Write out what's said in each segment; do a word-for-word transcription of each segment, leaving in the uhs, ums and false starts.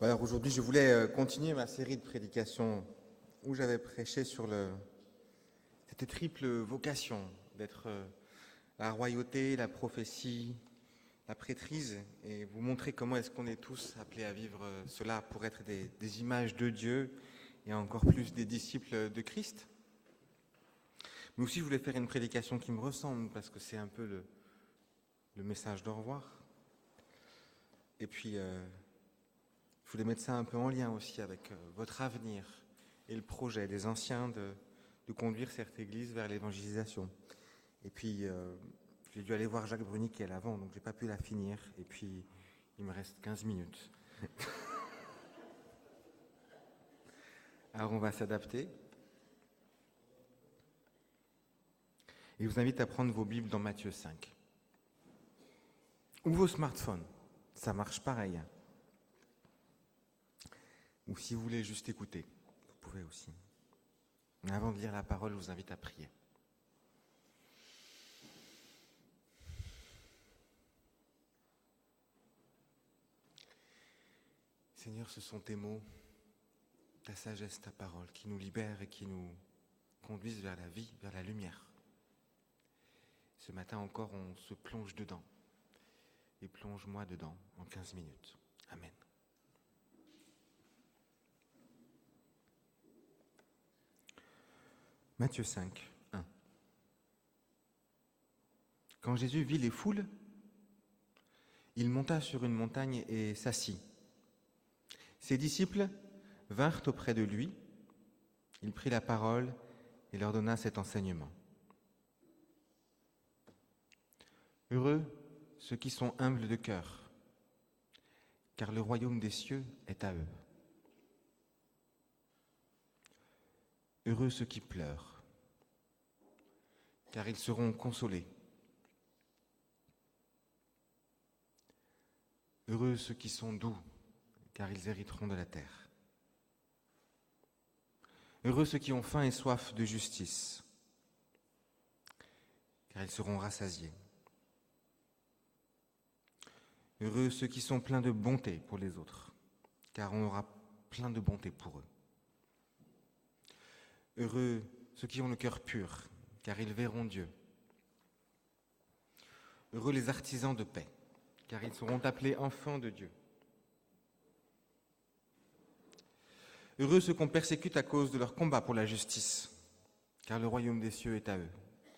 Alors aujourd'hui, je voulais euh, continuer ma série de prédications où j'avais prêché sur le, cette triple vocation d'être euh, la royauté, la prophétie, la prêtrise, et vous montrer comment est-ce qu'on est tous appelés à vivre euh, cela pour être des, des images de Dieu et encore plus des disciples de Christ. Mais aussi, je voulais faire une prédication qui me ressemble parce que c'est un peu le, le message d'au revoir. Et puis, euh, je voulais mettre ça un peu en lien aussi avec euh, votre avenir et le projet des anciens de, de conduire cette église vers l'évangélisation. Et puis, euh, j'ai dû aller voir Jacques Bruniquel avant, donc je n'ai pas pu la finir. Et puis, il me reste quinze minutes. Alors, on va s'adapter. Et je vous invite à prendre vos Bibles dans Matthieu cinq. Ou vos smartphones, ça marche pareil. Ou si vous voulez juste écouter, vous pouvez aussi. Mais avant de lire la parole, je vous invite à prier. Seigneur, ce sont tes mots, ta sagesse, ta parole qui nous libèrent et qui nous conduisent vers la vie, vers la lumière. Ce matin encore, on se plonge dedans. Et plonge-moi dedans en quinze minutes. Amen. Matthieu cinq, un. Quand Jésus vit les foules, il monta sur une montagne et s'assit. Ses disciples vinrent auprès de lui. Il prit la parole et leur donna cet enseignement. Heureux ceux qui sont humbles de cœur, car le royaume des cieux est à eux. Heureux ceux qui pleurent, car ils seront consolés. Heureux ceux qui sont doux, car ils hériteront de la terre. Heureux ceux qui ont faim et soif de justice, car ils seront rassasiés. Heureux ceux qui sont pleins de bonté pour les autres, car on aura plein de bonté pour eux. Heureux ceux qui ont le cœur pur, car ils verront Dieu. Heureux les artisans de paix, car ils seront appelés enfants de Dieu. Heureux ceux qu'on persécute à cause de leur combat pour la justice, car le royaume des cieux est à eux.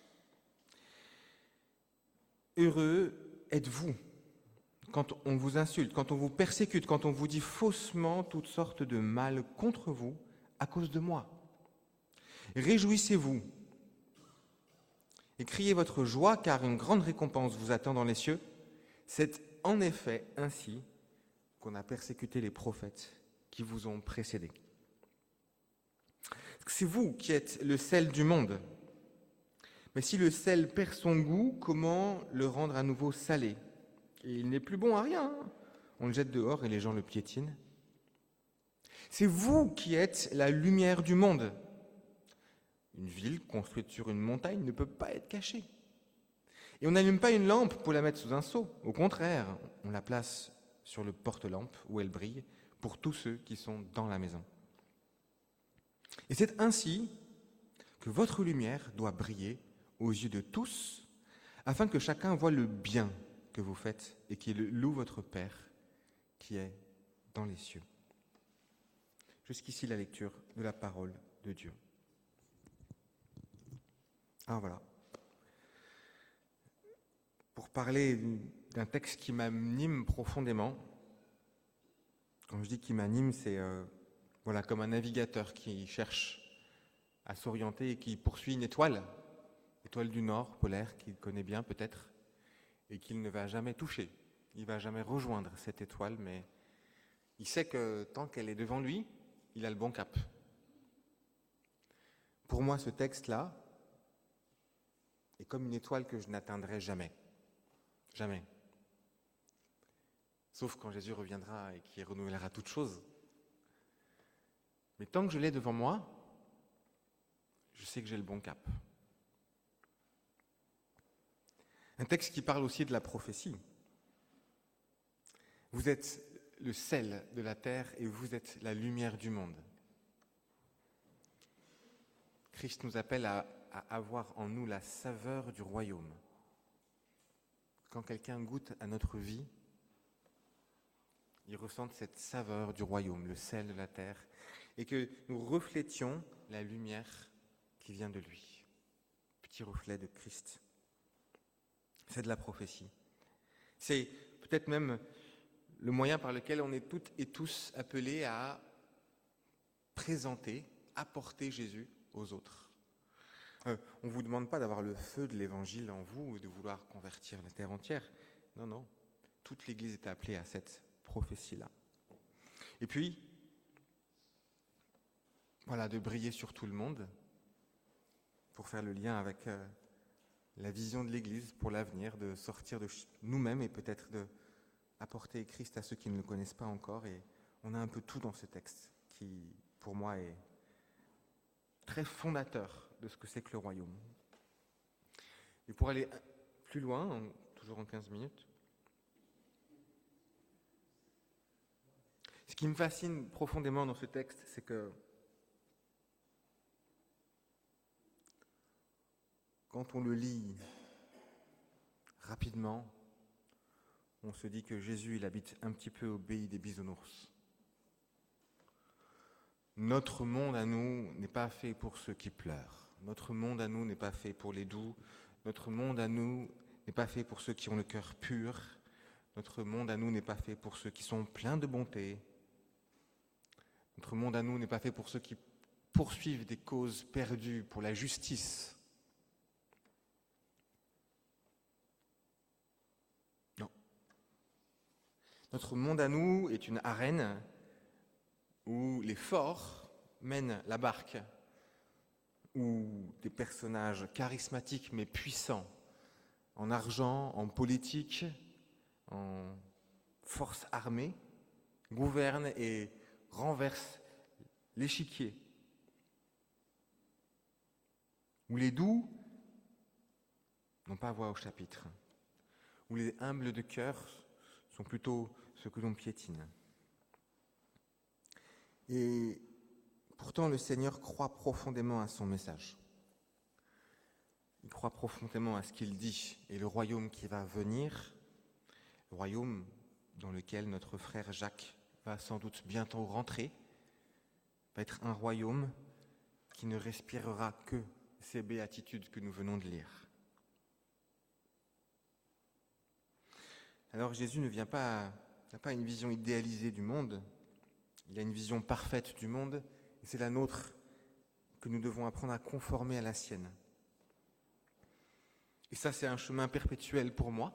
Heureux êtes-vous quand on vous insulte, quand on vous persécute, quand on vous dit faussement toutes sortes de mal contre vous à cause de moi. Réjouissez-vous et criez votre joie, car une grande récompense vous attend dans les cieux. C'est en effet ainsi qu'on a persécuté les prophètes qui vous ont précédés. C'est vous qui êtes le sel du monde. Mais si le sel perd son goût, comment le rendre à nouveau salé ? Et il n'est plus bon à rien. On le jette dehors et les gens le piétinent. C'est vous qui êtes la lumière du monde. Une ville construite sur une montagne ne peut pas être cachée. Et on n'allume pas une lampe pour la mettre sous un seau. Au contraire, on la place sur le porte-lampe où elle brille pour tous ceux qui sont dans la maison. Et c'est ainsi que votre lumière doit briller aux yeux de tous, afin que chacun voie le bien que vous faites et qu'il loue votre Père qui est dans les cieux. Jusqu'ici la lecture de la parole de Dieu. Ah voilà. Pour parler d'un texte qui m'anime profondément, quand je dis qu'il m'anime, c'est euh, voilà, comme un navigateur qui cherche à s'orienter et qui poursuit une étoile, étoile du Nord, polaire, qu'il connaît bien peut-être, et qu'il ne va jamais toucher. Il ne va jamais rejoindre cette étoile, mais il sait que tant qu'elle est devant lui, il a le bon cap. Pour moi, ce texte-là est comme une étoile que je n'atteindrai jamais. Jamais. Sauf quand Jésus reviendra et qu'il renouvellera toutes choses. Mais tant que je l'ai devant moi, je sais que j'ai le bon cap. Un texte qui parle aussi de la prophétie. Vous êtes le sel de la terre et vous êtes la lumière du monde. Christ nous appelle à, à avoir en nous la saveur du royaume. Quand quelqu'un goûte à notre vie, il ressent cette saveur du royaume, le sel de la terre, et que nous reflétions la lumière qui vient de lui. Petit reflet de Christ. C'est de la prophétie. C'est peut-être même le moyen par lequel on est toutes et tous appelés à présenter, apporter Jésus aux autres. Euh, on ne vous demande pas d'avoir le feu de l'évangile en vous ou de vouloir convertir la terre entière. Non, non. Toute l'Église est appelée à cette prophétie-là. Et puis, voilà, de briller sur tout le monde pour faire le lien avec euh, la vision de l'Église pour l'avenir, de sortir de nous-mêmes et peut-être de apporter Christ à ceux qui ne le connaissent pas encore. Et on a un peu tout dans ce texte qui, pour moi, est très fondateur de ce que c'est que le royaume. Et pour aller plus loin, toujours en quinze minutes, ce qui me fascine profondément dans ce texte, c'est que quand on le lit rapidement, on se dit que Jésus, il habite un petit peu au pays des bisounours. Notre monde à nous n'est pas fait pour ceux qui pleurent. Notre monde à nous n'est pas fait pour les doux. Notre monde à nous n'est pas fait pour ceux qui ont le cœur pur. Notre monde à nous n'est pas fait pour ceux qui sont pleins de bonté. Notre monde à nous n'est pas fait pour ceux qui poursuivent des causes perdues, pour la justice. Non. Notre monde à nous est une arène où les forts mènent la barque, où des personnages charismatiques mais puissants, en argent, en politique, en force armée, gouvernent et renversent l'échiquier. Où les doux n'ont pas voix au chapitre, où les humbles de cœur sont plutôt ceux que l'on piétine. Et pourtant, le Seigneur croit profondément à son message. Il croit profondément à ce qu'il dit. Et le royaume qui va venir, le royaume dans lequel notre frère Jacques va sans doute bientôt rentrer, va être un royaume qui ne respirera que ces béatitudes que nous venons de lire. Alors Jésus ne vient pas, n'a pas une vision idéalisée du monde. Il a une vision parfaite du monde, et c'est la nôtre que nous devons apprendre à conformer à la sienne. Et ça, c'est un chemin perpétuel pour moi,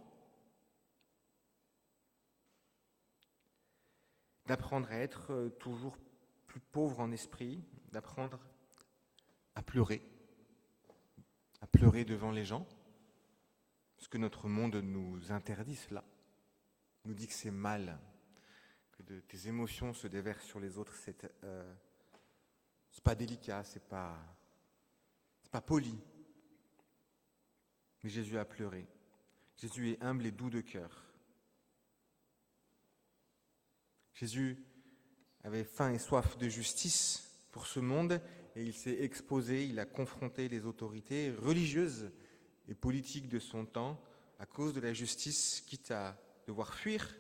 d'apprendre à être toujours plus pauvre en esprit, d'apprendre à pleurer, à pleurer devant les gens, parce que notre monde nous interdit cela, nous dit que c'est mal. De tes émotions se déversent sur les autres, c'est, euh, c'est pas délicat, c'est pas, c'est pas poli. Mais Jésus a pleuré. Jésus est humble et doux de cœur. Jésus avait faim et soif de justice pour ce monde et il s'est exposé, il a confronté les autorités religieuses et politiques de son temps à cause de la justice, quitte à devoir fuir.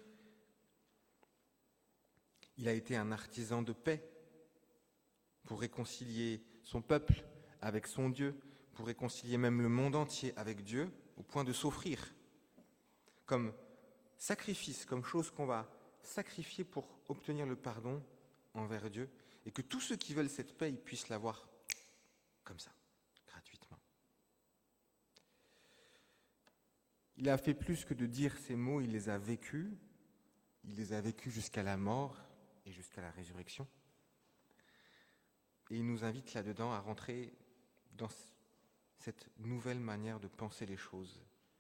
Il a été un artisan de paix pour réconcilier son peuple avec son Dieu, pour réconcilier même le monde entier avec Dieu, au point de s'offrir comme sacrifice, comme chose qu'on va sacrifier pour obtenir le pardon envers Dieu, et que tous ceux qui veulent cette paix, ils puissent l'avoir comme ça, gratuitement. Il a fait plus que de dire ces mots, il les a vécus, il les a vécus jusqu'à la mort et jusqu'à la résurrection. Et il nous invite là-dedans à rentrer dans cette nouvelle manière de penser les choses.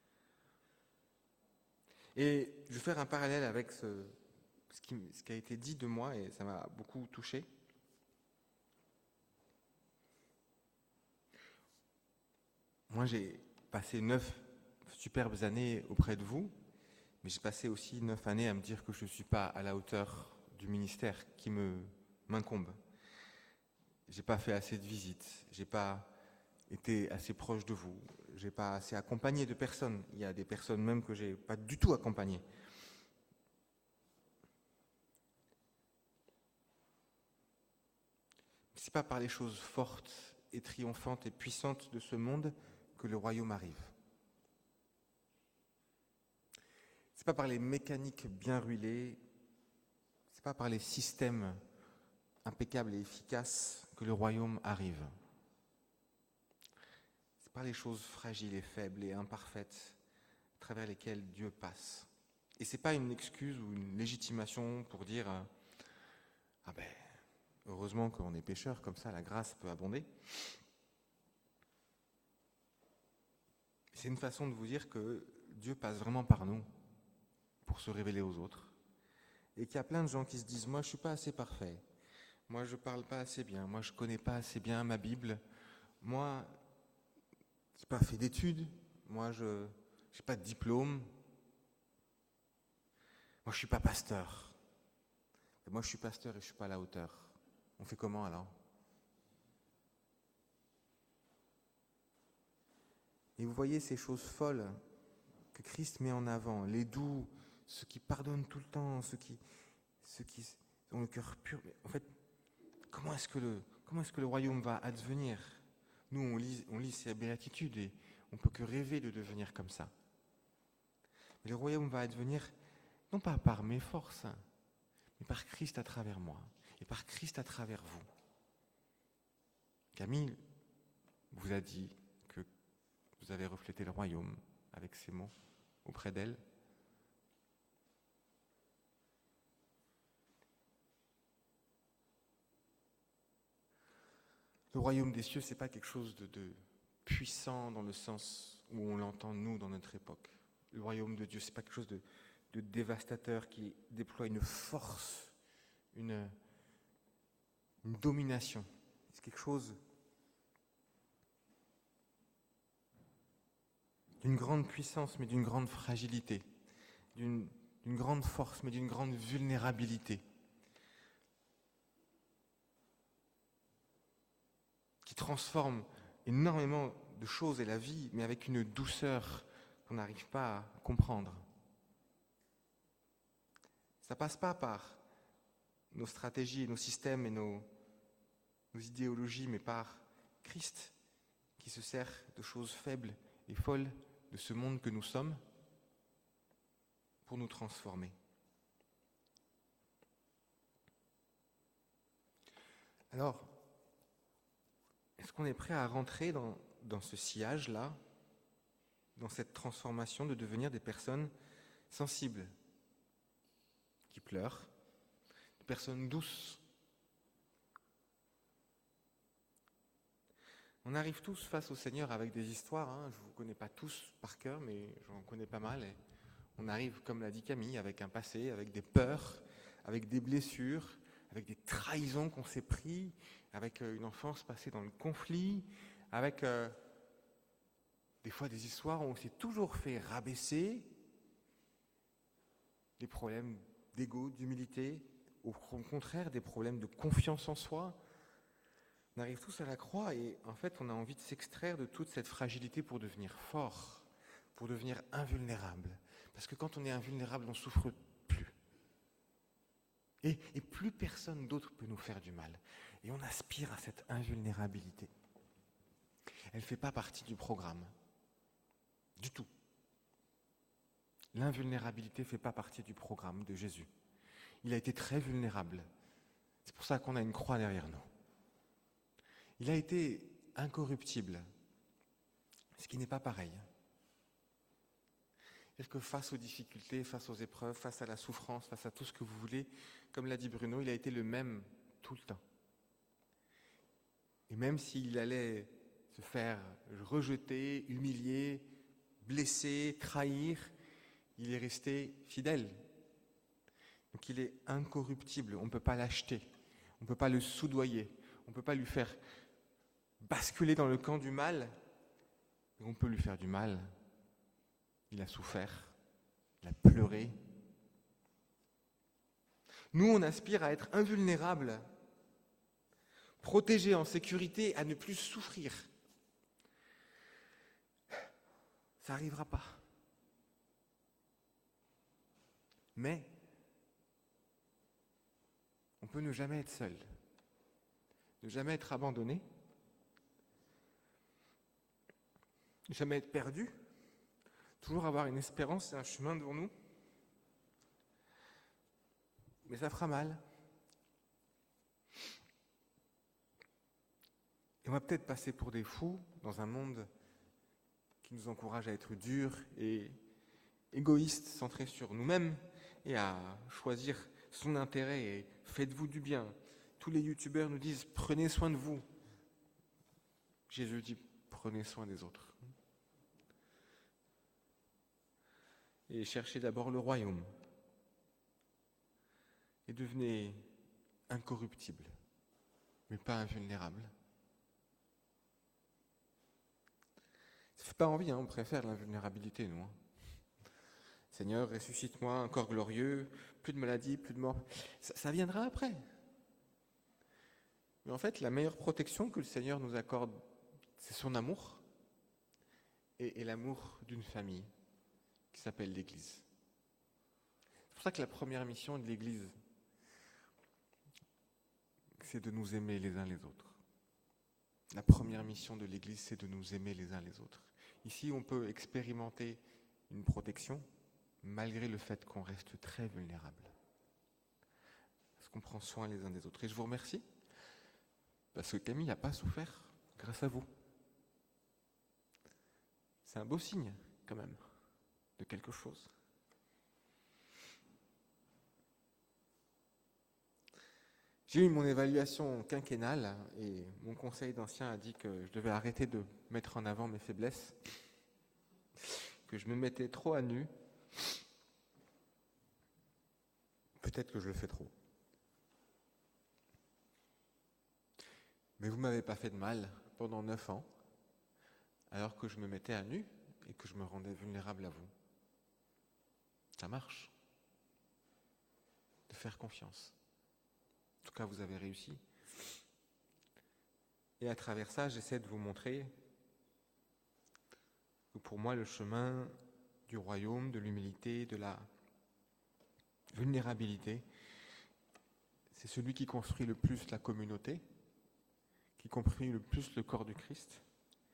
Et je vais faire un parallèle avec ce, ce, qui, ce qui a été dit de moi, et ça m'a beaucoup touché. Moi, j'ai passé neuf superbes années auprès de vous, Mais j'ai passé aussi neuf années à me dire que je ne suis pas à la hauteur du ministère qui me, m'incombe. Je n'ai pas fait assez de visites, je n'ai pas été assez proche de vous, je n'ai pas assez accompagné de personnes. Il y a des personnes même que je n'ai pas du tout accompagnées. Ce n'est pas par les choses fortes et triomphantes et puissantes de ce monde que le royaume arrive. Ce n'est pas par les mécaniques bien ruilées, ce n'est pas par les systèmes impeccables et efficaces que le royaume arrive. C'est par les choses fragiles et faibles et imparfaites à travers lesquelles Dieu passe. Et ce n'est pas une excuse ou une légitimation pour dire « Ah ben, heureusement qu'on est pécheur, comme ça la grâce peut abonder ». C'est une façon de vous dire que Dieu passe vraiment par nous pour se révéler aux autres. Et qu'il y a plein de gens qui se disent « Moi, je ne suis pas assez parfait. Moi, je ne parle pas assez bien. Moi, je ne connais pas assez bien ma Bible. Moi, je n'ai pas fait d'études. Moi, je n'ai pas de diplôme. Moi, je ne suis pas pasteur. Et moi, je suis pasteur et je ne suis pas à la hauteur. On fait comment alors ?» Et vous voyez ces choses folles que Christ met en avant, les doux, ceux qui pardonnent tout le temps, ceux qui, ceux qui ont le cœur pur. Mais en fait, comment est-ce que le, comment est-ce que le royaume va advenir ? Nous, on lit, on lit ces béatitudes et on ne peut que rêver de devenir comme ça. Mais le royaume va advenir non pas par mes forces, mais par Christ à travers moi et par Christ à travers vous. Camille vous a dit que vous avez reflété le royaume avec ces mots auprès d'elle. Le royaume des cieux, ce n'est pas quelque chose de, de puissant dans le sens où on l'entend nous dans notre époque. Le royaume de Dieu, ce n'est pas quelque chose de, de dévastateur qui déploie une force, une, une domination. C'est quelque chose d'une grande puissance, mais d'une grande fragilité, d'une, d'une grande force, mais d'une grande vulnérabilité, qui transforme énormément de choses et la vie, mais avec une douceur qu'on n'arrive pas à comprendre. Ça passe pas par nos stratégies et nos systèmes et nos, nos idéologies, mais par Christ qui se sert de choses faibles et folles de ce monde que nous sommes pour nous transformer. Alors, est-ce qu'on est prêt à rentrer dans, dans ce sillage-là, dans cette transformation de devenir des personnes sensibles, qui pleurent, des personnes douces? On arrive tous face au Seigneur avec des histoires, hein. Je ne vous connais pas tous par cœur, mais j'en connais pas mal. Et on arrive, comme l'a dit Camille, avec un passé, avec des peurs, avec des blessures, avec des trahisons qu'on s'est pris, avec une enfance passée dans le conflit, avec euh, des fois des histoires où on s'est toujours fait rabaisser, des problèmes d'ego, d'humilité, au contraire des problèmes de confiance en soi. On arrive tous à la croix et en fait on a envie de s'extraire de toute cette fragilité pour devenir fort, pour devenir invulnérable. Parce que quand on est invulnérable, on souffre plus. Et, et plus personne d'autre peut nous faire du mal. Et on aspire à cette invulnérabilité. Elle ne fait pas partie du programme. Du tout. L'invulnérabilité ne fait pas partie du programme de Jésus. Il a été très vulnérable. C'est pour ça qu'on a une croix derrière nous. Il a été incorruptible, ce qui n'est pas pareil. C'est-à-dire que face aux difficultés, face aux épreuves, face à la souffrance, face à tout ce que vous voulez, comme l'a dit Bruno, il a été le même tout le temps. Et même s'il allait se faire rejeter, humilier, blesser, trahir, il est resté fidèle. Donc il est incorruptible, on ne peut pas l'acheter, on ne peut pas le soudoyer, on ne peut pas lui faire basculer dans le camp du mal, mais on peut lui faire du mal. Il a souffert, la pleurer. Nous, on aspire à être invulnérables, protégés en sécurité, à ne plus souffrir. Ça n'arrivera pas. Mais on peut ne jamais être seul, ne jamais être abandonné, ne jamais être perdu, toujours avoir une espérance et un chemin devant nous. Mais ça fera mal. Et on va peut-être passer pour des fous dans un monde qui nous encourage à être durs et égoïstes, centrés sur nous-mêmes et à choisir son intérêt et faites-vous du bien. Tous les youtubeurs nous disent prenez soin de vous. Jésus dit prenez soin des autres. Et cherchez d'abord le royaume. Et devenez incorruptible, mais pas invulnérable. Ça fait pas envie, hein, on préfère l'invulnérabilité, nous. Hein. Seigneur, ressuscite-moi, un corps glorieux, plus de maladie, plus de mort. Ça, ça viendra après. Mais en fait, la meilleure protection que le Seigneur nous accorde, c'est son amour et, et l'amour d'une famille qui s'appelle l'Église. C'est pour ça que la première mission de l'Église, c'est de nous aimer les uns les autres. La première mission de l'Église, c'est de nous aimer les uns les autres. Ici, on peut expérimenter une protection, malgré le fait qu'on reste très vulnérable. Parce qu'on prend soin les uns des autres. Et je vous remercie, parce que Camille n'a pas souffert grâce à vous. C'est un beau signe, quand même, de quelque chose. J'ai eu mon évaluation quinquennale et mon conseil d'ancien a dit que je devais arrêter de mettre en avant mes faiblesses, que je me mettais trop à nu. Peut-être que je le fais trop. Mais vous ne m'avez pas fait de mal pendant neuf ans, alors que je me mettais à nu et que je me rendais vulnérable à vous. Ça marche. De faire confiance. En tout cas, vous avez réussi. Et à travers ça, j'essaie de vous montrer que pour moi, le chemin du royaume, de l'humilité, de la vulnérabilité, c'est celui qui construit le plus la communauté, qui construit le plus le corps du Christ,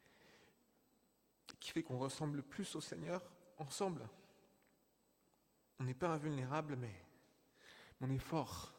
qui fait qu'on ressemble le plus au Seigneur ensemble. On n'est pas invulnérable, mais on est fort.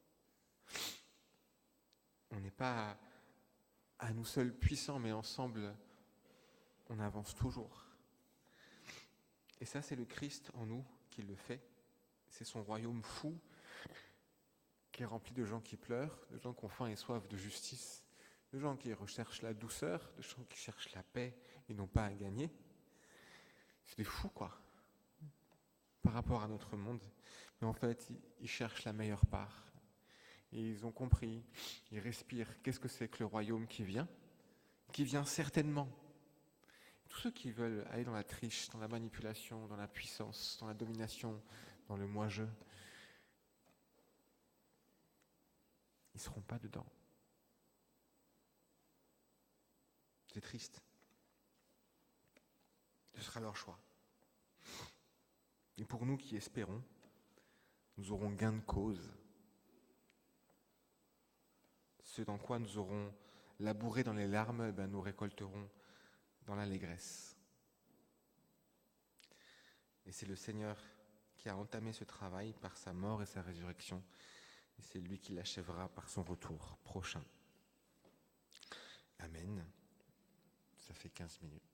On n'est pas à nous seuls puissants, mais ensemble, on avance toujours. Et ça, c'est le Christ en nous qui le fait. C'est son royaume fou, qui est rempli de gens qui pleurent, de gens qui ont faim et soif de justice, de gens qui recherchent la douceur, de gens qui cherchent la paix et n'ont pas à gagner. C'est des fous, quoi, par rapport à notre monde. Mais en fait, ils cherchent la meilleure part. Et ils ont compris, ils respirent. Qu'est-ce que c'est que le royaume qui vient ? Qui vient certainement. Tous ceux qui veulent aller dans la triche, dans la manipulation, dans la puissance, dans la domination, dans le moi-je, ils ne seront pas dedans. C'est triste. Ce sera leur choix. Et pour nous qui espérons, nous aurons gain de cause. Ce dans quoi nous aurons labouré dans les larmes, ben nous récolterons dans l'allégresse. Et c'est le Seigneur qui a entamé ce travail par sa mort et sa résurrection. Et c'est lui qui l'achèvera par son retour prochain. Amen. Ça fait quinze minutes.